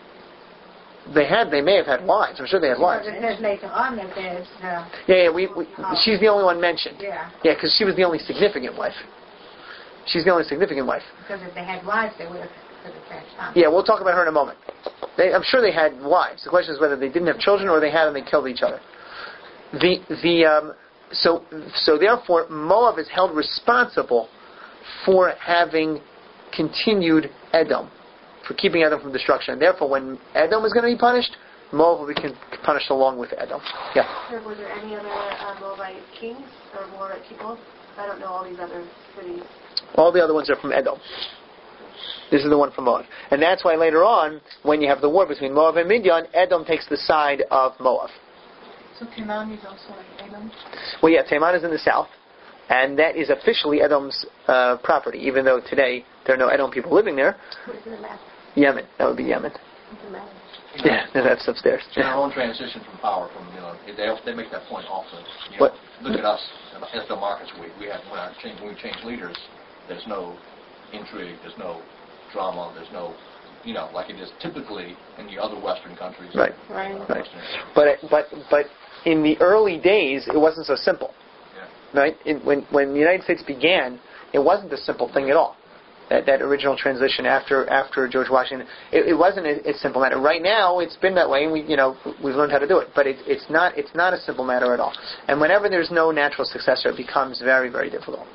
They had, they may have had wives. I'm sure they had wives.
Because it says later on that there's... Uh,
yeah, yeah, we, we, she's the only one mentioned.
Yeah.
Yeah, because she was the only significant wife. She's the only significant wife.
Because if they had wives, they would have catched on.
Yeah, we'll talk about her in a moment. They, I'm sure they had wives. The question is whether they didn't have children or they had and they killed each other. The the um, so so therefore Moab is held responsible for having continued Edom, for keeping Edom from destruction. And therefore, when Edom is going to be punished, Moab will be punished along with Edom. Yeah.
Were there any other uh, Moabite kings or Moabite people? I don't know all these other cities.
All the other ones are from Edom. This is the one from Moab. And that's why later on, when you have the war between Moab and Midian, Edom takes the side of Moab.
So Teman is also like Edom?
Well, yeah, Teman is in the south. And that is officially Edom's uh, property, even though today there are no Edom people living there.
What is the map?
Yemen. That would be Yemen.
The map.
Yeah, that's upstairs.
It's our own transition from power from, you know, they, they make that point often. You know,
What?
Look at us as the markets we, we have, when, our change, when we change leaders, there's no intrigue, there's no drama, there's no, you know, like it is typically in the other Western countries.
Right.
Right.
Right. But, but, but in the early days, it wasn't so simple. Right? It, when when the United States began, it wasn't a simple thing at all. That that original transition after after George Washington, it, it wasn't a, a simple matter. Right now, it's been that way, and we you know we've learned how to do it. But it, it's not it's not a simple matter at all. And whenever there's no natural successor, it becomes very very difficult.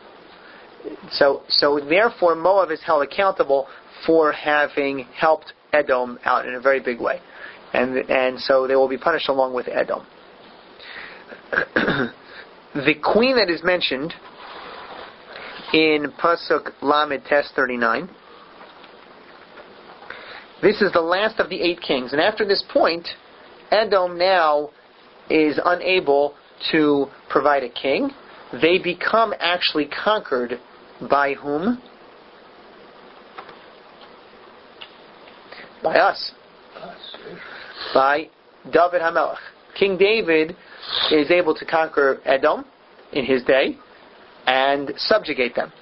So so therefore, Moab is held accountable for having helped Edom out in a very big way, and and so they will be punished along with Edom. The queen that is mentioned in Pasuk Lamed Tes thirty-nine, this is the last of the eight kings. And after this point, Edom now is unable to provide a king. They become actually conquered by whom? By us. By David HaMelech. King David is able to conquer Edom in his day and subjugate them.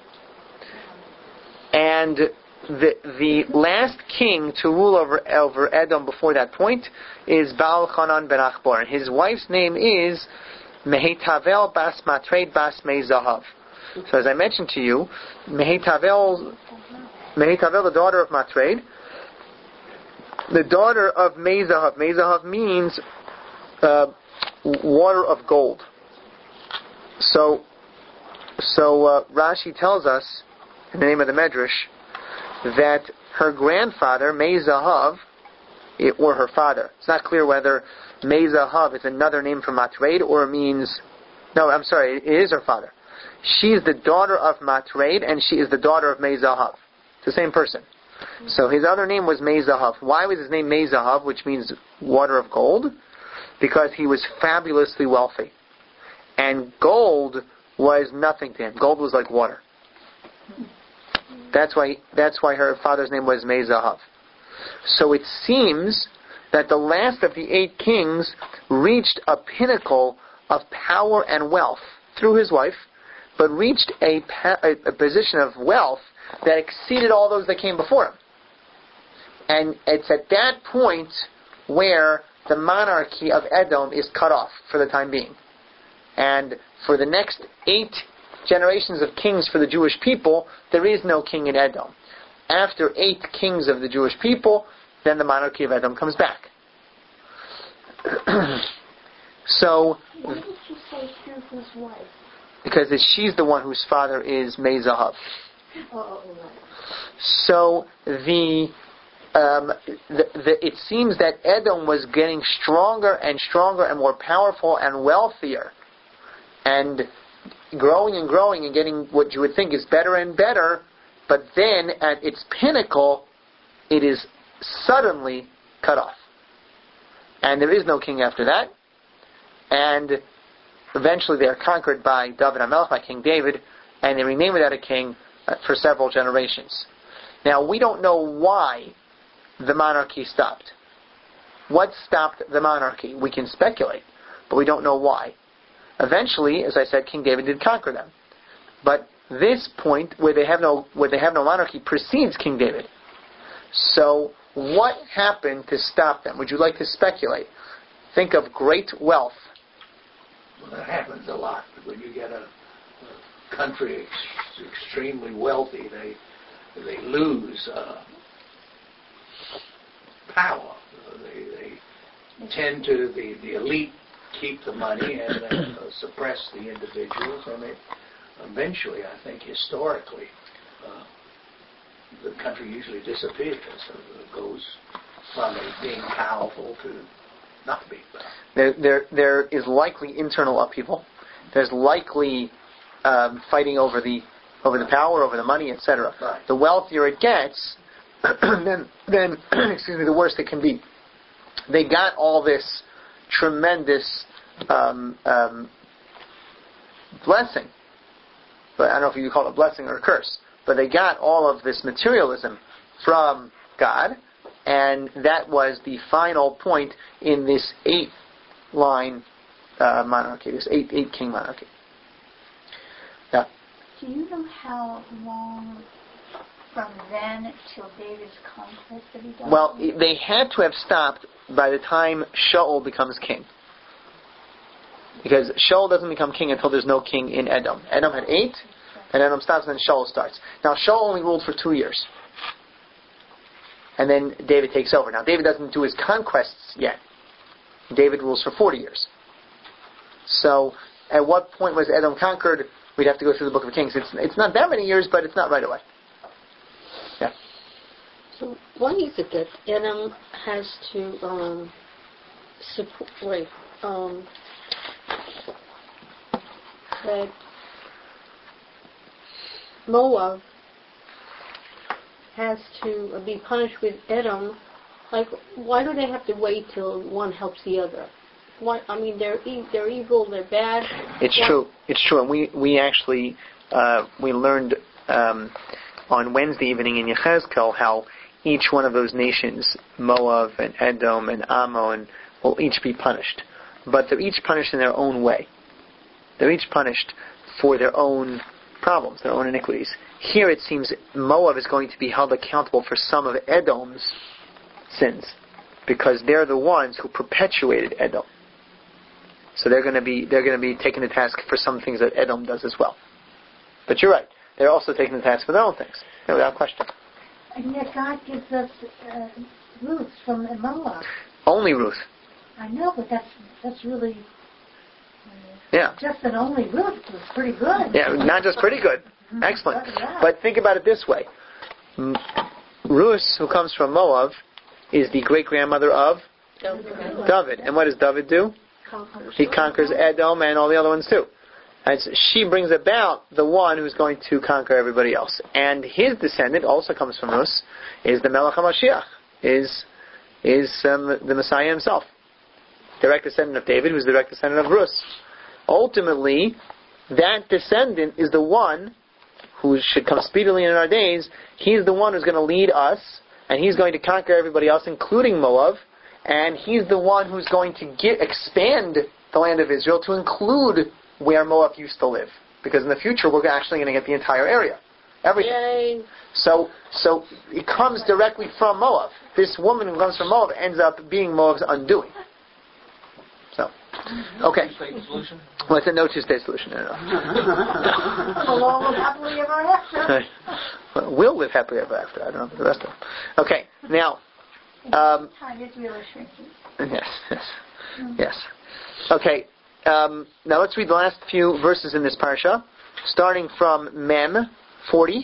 And the the last king to rule over, over Edom before that point is Baal Chanan ben Achbor. And his wife's name is Mehitavel bas Matred bas Mezahav. So as I mentioned to you, Mehitavel, Mehitavel, the daughter of Matred, the daughter of Mezahav. Mezahav means uh, water of gold. So, so uh, Rashi tells us, in the name of the Medrash, that her grandfather, Mezahav, or her father. It's not clear whether Mezahav is another name for Matred or means... No, I'm sorry, it is her father. She is the daughter of Matred, and she is the daughter of Mezahav. It's the same person. So his other name was Mezahav. Why was his name Mezahav, which means water of gold? Because he was fabulously wealthy. And gold was nothing to him. Gold was like water. That's why that's why her father's name was Mezahav. So it seems that the last of the eight kings reached a pinnacle of power and wealth through his wife, but reached a, a, a position of wealth that exceeded all those that came before him. And it's at that point where the monarchy of Edom is cut off for the time being. And for the next eight generations of kings for the Jewish people, there is no king in Edom. After eight kings of the Jewish people, then the monarchy of Edom comes back. So,
why did you say through his wife?
Because she's the one whose father is Mezahav.
Oh, right.
So the, um, the, the it seems that Edom was getting stronger and stronger and more powerful and wealthier, and growing and growing and getting what you would think is better and better. But then at its pinnacle, it is suddenly cut off, and there is no king after that. And eventually they are conquered by David HaMelech, by King David, and they remain without a king uh, for several generations. Now, we don't know why the monarchy stopped. What stopped the monarchy? We can speculate, but we don't know why. Eventually, as I said, King David did conquer them. But this point, where they have no where they have no monarchy, precedes King David. So, what happened to stop them? Would you like to speculate? Think of great wealth.
Well, that happens a lot. When you get a, a country ex- extremely wealthy, they they lose uh, power. Uh, they, they tend to, the, the elite keep the money and then uh, suppress the individuals, and it eventually, I think, historically, uh, the country usually disappears. So it goes from it being powerful to not being powerful.
There, there, there is likely internal upheaval. There's likely um, fighting over the over the power, over the money, et cetera.
Right.
The wealthier it gets, then, then excuse me, the worse it can be. They got all this tremendous um, um, blessing, but I don't know if you call it a blessing or a curse. But they got all of this materialism from God, and that was the final point in this eight-line uh, monarchy, this eight eight king monarchy. Yeah.
Do you know how long from then till David's conquest of Edom?
Well, they had to have stopped by the time Shaul becomes king, because Shaul doesn't become king until there's no king in Edom. Edom had eight, and Edom stops, and then Shaul starts. Now, Shaul only ruled for two years. And then David takes over. Now, David doesn't do his conquests yet. David rules for forty years. So, at what point was Edom conquered? We'd have to go through the Book of Kings. It's it's not that many years, but it's not right away. Yeah.
So, why is it that Edom has to um, support, wait, um, that Moab has to be punished with Edom? Like, why do they have to wait till one helps the other? Why? I mean, they're e- they're evil, they're bad.
It's why? true. It's true, and we we actually uh, we learned um, on Wednesday evening in Yechezkel how each one of those nations, Moab and Edom and Ammon, will each be punished. But they're each punished in their own way. They're each punished for their own problems, their own iniquities. Here it seems Moab is going to be held accountable for some of Edom's sins, because they're the ones who perpetuated Edom. So they're going to be they're going to be taking the task for some things that Edom does as well. But you're right, they're also taking the task for their own things, without question.
And yet God gives us uh, Ruth from Moab.
Only Ruth.
I know, but that's that's really uh,
Yeah.
just an only Ruth was pretty good.
Yeah, not just pretty good. Excellent. But think about it this way. M- Ruth, who comes from Moab, is the great-grandmother of David. And what does David do? He conquers Edom and all the other ones too. And so she brings about the one who's going to conquer everybody else. And his descendant also comes from Ruth, is the Melech HaMashiach, is, is um, the Messiah himself. Direct descendant of David, who's the direct descendant of Ruth. Ultimately, that descendant is the one who should come speedily in our days. He's the one who's going to lead us, and he's going to conquer everybody else, including Moab, and he's the one who's going to get, expand the land of Israel to include where Moab used to live. Because in the future, we're actually going to get the entire area. Everything.
Yay.
So, so it comes directly from Moab. This woman who comes from Moab ends up being Moab's undoing. So, okay. Well, it's a no Tuesday solution. No, no.
Along with happily ever after.
Well, we'll live happily ever after. I don't know about the rest of them. Okay, now. Um,
Time is really shrinking.
yes, yes, yes. Okay, um, now let's read the last few verses in this parsha, starting from Mem forty.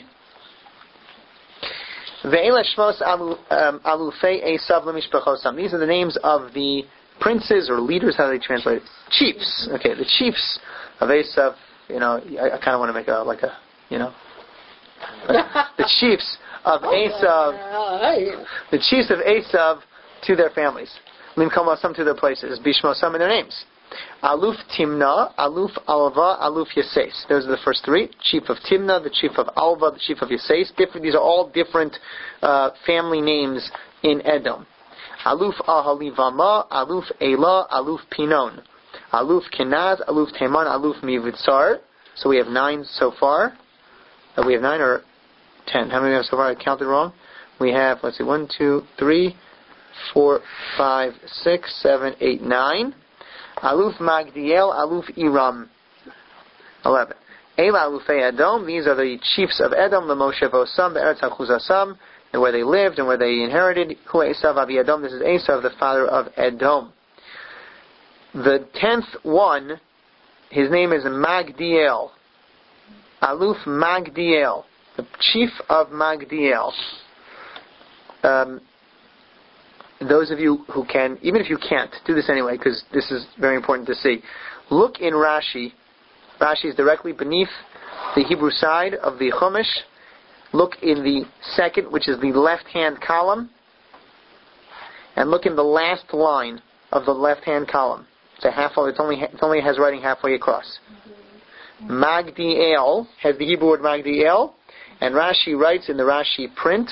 Ve'ela shmos alufei Esav lemishpachosam. These are the names of the princes or leaders, how do they translate it? Chiefs. Okay, the chiefs of Esav. You know, I, I kind of want to make a like a, you know, the chiefs of Esav. The chiefs of Esav to their families. Limkomosam to their places. Bishmosam in their names. Aluf Timna, Aluf Alva, Aluf Yases. Those are the first three. Chief of Timna, the chief of Alva, the chief of Yases. Different. These are all different uh, family names in Edom. Aluf Ahalivama, Aluf Elah, Aluf Pinon. Aluf Kenaz, Aluf Teman, Aluf Mivitzar. So we have nine so far. Uh, we have nine or ten. How many we have so far? I counted wrong. We have, let's see, one, two, three, four, five, six, seven, eight, nine. Aluf Magdiel, Aluf Iram. Eleven. Ela Alufei Edom. These are the chiefs of Edom, the Moshe Vosam, the Eretz HaChuzasam, and where they lived and where they inherited. Hu Esav Avi Edom. This is Esav, the father of Edom. The tenth one, his name is Magdiel. Aluf Magdiel, the chief of Magdiel. Um, those of you who can, even if you can't, do this anyway, because this is very important to see. Look in Rashi. Rashi is directly beneath the Hebrew side of the Chumash. Look in the second, which is the left-hand column, and look in the last line of the left-hand column. It's a half. It's only it only has writing halfway across. Magdiel has the Hebrew word Magdiel, and Rashi writes in the Rashi print,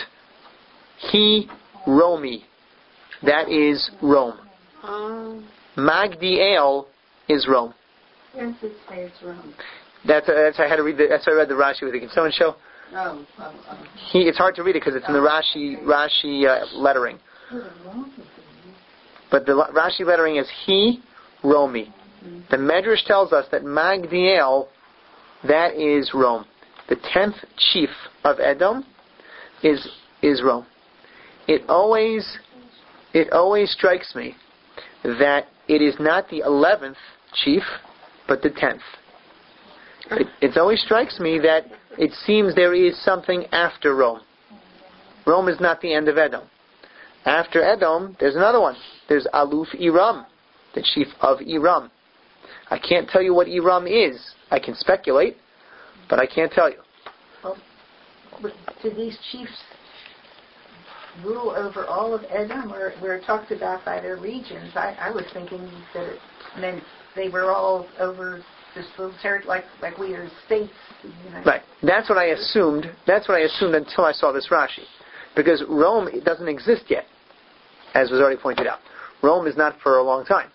He Romi. That is Rome.
Um,
Magdiel is Rome.
Yes, it says Rome.
That's, uh, that's I had to read. The, that's why I read the Rashi with it. Can someone show?
Oh, oh, oh.
He. It's hard to read it because it's in the Rashi Rashi uh, lettering. But the Rashi lettering is He Romi. The Medrash tells us that Magdiel, that is Rome. The tenth chief of Edom is is Rome. It always it always strikes me that it is not the eleventh chief, but the tenth. It, it always strikes me that it seems there is something after Rome. Rome is not the end of Edom. After Edom, there's another one. There's Aluf Iram, the chief of Iram. I can't tell you what Iram is. I can speculate, but I can't tell you.
Well, but do these chiefs rule over all of Edom, or we're talked about by their regions? I, I was thinking that it meant they were all over this little territory, like like we are states. You know.
Right. That's what I assumed. That's what I assumed until I saw this Rashi. because Rome doesn't exist yet, as was already pointed out. Rome is not for a long time.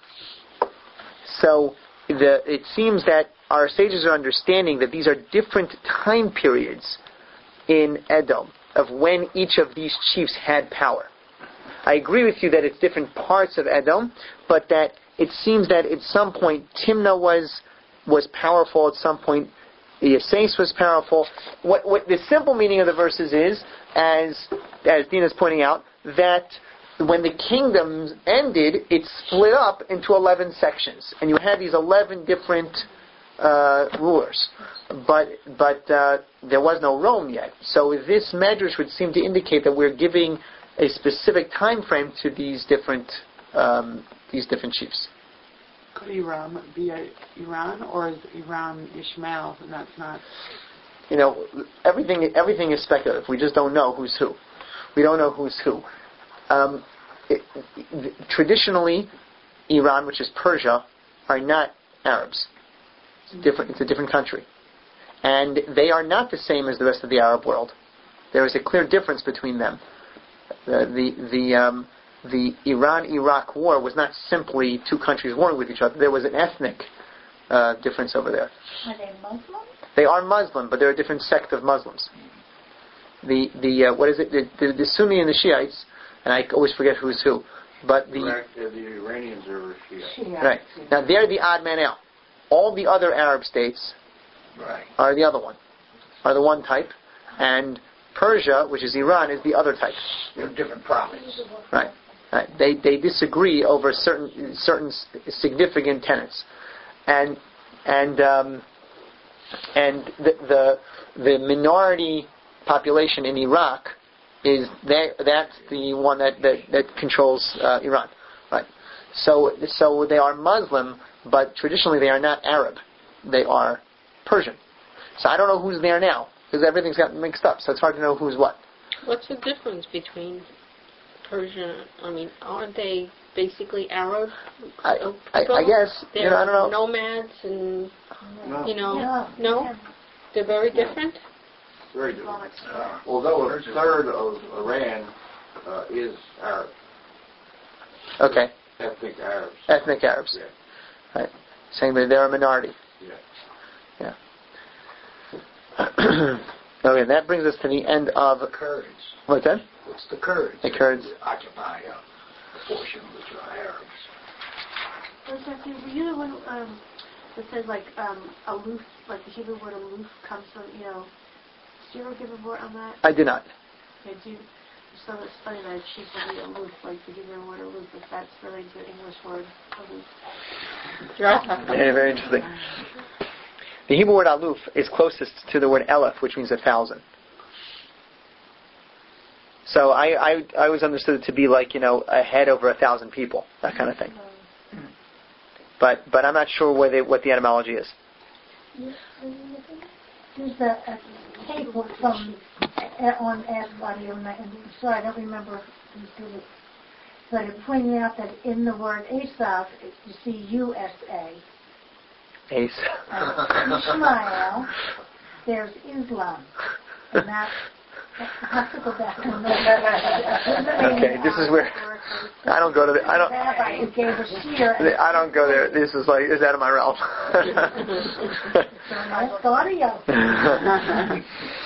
So the, it seems that our sages are understanding that these are different time periods in Edom of when each of these chiefs had power. I agree with you that it's different parts of Edom, but that it seems that at some point Timnah was was powerful, at some point Yesais was powerful. What, what the simple meaning of the verses is, as as Dina's pointing out, that when the kingdoms ended, it split up into eleven sections, and you had these eleven different uh, rulers. But but uh, there was no Rome yet. So this medrash would seem to indicate that we're giving a specific time frame to these different um, these different chiefs.
Could Iran be a Iran, or is Iran Ishmael, and that's not?
You know, everything everything is speculative. We just don't know who's who. We don't know who's who. Um, it, it, traditionally, Iran, which is Persia, are not Arabs. It's different. It's a different country, and they are not the same as the rest of the Arab world. There is a clear difference between them. Uh, the the um, the Iran-Iraq war was not simply two countries warring with each other. There was an ethnic uh, difference over there.
Are they Muslim?
They are Muslim, but they're a different sect of Muslims. The the uh, what is it? The, the, the Sunni and the Shiites, and I always forget who's who. But the
Iraq, uh, the Iranians are Shiite.
Right now they're the odd man out. All the other Arab states
Right.
are the other one, are the one type, and Persia, which is Iran, is the other type.
They're different provinces.
Right. Right. They they disagree over certain certain significant tenets, and and um, and the, the the minority population in Iraq is that that's the one that that, that controls uh, Iran. Right. So so they are Muslim, but traditionally they are not Arab. They are Persian. So I don't know who's there now, because everything's gotten mixed up, so it's hard to know who's what.
What's the difference between Persia? I mean, aren't they basically Arab?
I,
uh,
I,
people?
I guess,
They're
you know, I don't know.
nomads and,
No.
you know,
No.
no? They're very different?
Very different. Uh, although a third of Iran uh, is Arab,
Okay,
ethnic Arabs.
ethnic Arabs.
Yeah.
Right. Saying that they're a minority.
Yeah.
Yeah. Okay, that brings us to the end of...
The Kurds.
What's that?
It's the Kurds.
The Kurds.
That occupy a portion which are Arabs.
Was that the, were you the one um, that said like um, aloof, like the Hebrew word aloof comes from, you know, did you ever give a word on that?
I did not.
Did you? So it's funny that she will be aloof, like the Hebrew word aloof, if that's really the English word aloof.
Very, very interesting. The Hebrew word aluf is closest to the word elef, which means a thousand. So I, I, I always understood it to be like, you know, a head over a thousand people, that kind of thing. But but I'm not sure where they, what the etymology is.
There's a, a table from uh, on everybody on my so I don't remember who did it, but it pointed out that in the word Esav you see U S A.
Ace.
Uh, Ishmael, there's Islam, and that I have to go back and look.
Okay, this is where I don't go to the, I don't
Rabbi who gave us here.
I don't go there. This is like is out of my realm.
I thought of you.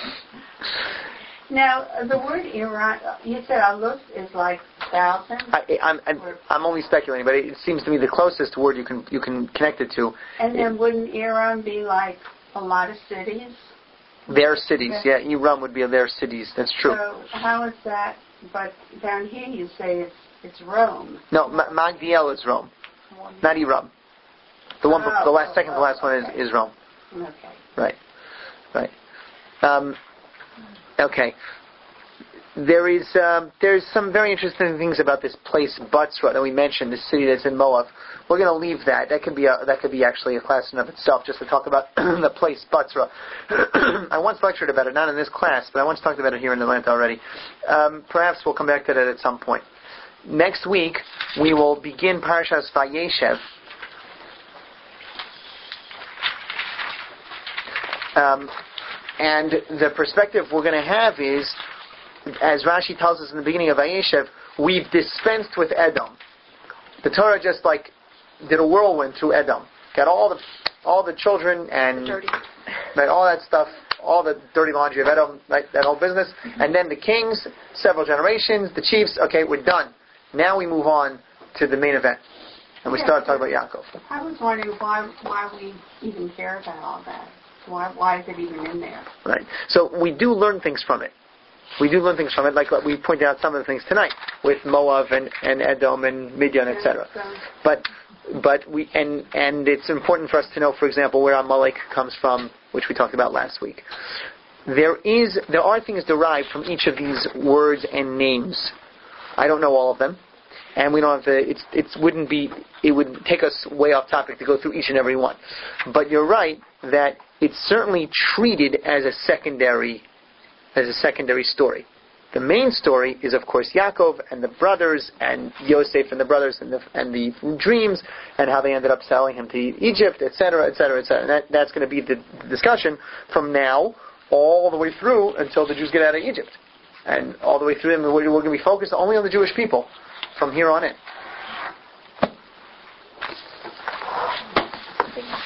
Now, the word Iran, you said aluf is like thousand?
I, I'm, I'm I'm only speculating, but it seems to me the closest word you can you can connect it to.
And then wouldn't Iran be like a lot of cities?
Their cities, yeah. Iran would be their cities. That's true.
So how is that? But down here you say it's it's Rome.
No, Ma- Magdiel is Rome, not Iran. The one,
Oh,
the last,
oh,
second to
oh,
last one is,
okay.
is Rome.
Okay.
Right, right. Um, okay. There is um, there's some very interesting things about this place Batsra that we mentioned, this city that's in Moab. We're going to leave that. That could be a, that could be actually a class in of itself, just to talk about the place Batsra. I once lectured about it, not in this class, but I once talked about it here in Atlanta already. Um, perhaps we'll come back to that at some point. Next week we will begin Parashas Vayeshev. Um, and the perspective we're going to have is as Rashi tells us in the beginning of Vayeshev, we've dispensed with Edom. The Torah just like did a whirlwind through Edom. Got all the all the children and
Dirty.
right, all that stuff, all the dirty laundry of Edom, right, that whole business. And then the kings, several generations, the chiefs, okay, we're done. Now we move on to the main event. And we
Yeah,
start talking about Yaakov.
I was wondering why why we even care about all that. Why why is it even in there?
Right. So we do learn things from it. We do learn things from it, like we pointed out some of the things tonight with Moab and, and Edom and Midian, et cetera. But but we and and it's important for us to know, for example, where Amalek comes from, which we talked about last week. There is there are things derived from each of these words and names. I don't know all of them, and we don't have to. It's it wouldn't be it would take us way off topic to go through each and every one. But you're right that it's certainly treated as a secondary. as a secondary story. The main story is, of course, Yaakov and the brothers, and Yosef and the brothers, and the and the dreams, and how they ended up selling him to Egypt, et cetera, et cetera, et cetera. And that, that's going to be the, the discussion from now all the way through until the Jews get out of Egypt, and all the way through. And we're, we're going to be focused only on the Jewish people from here on in.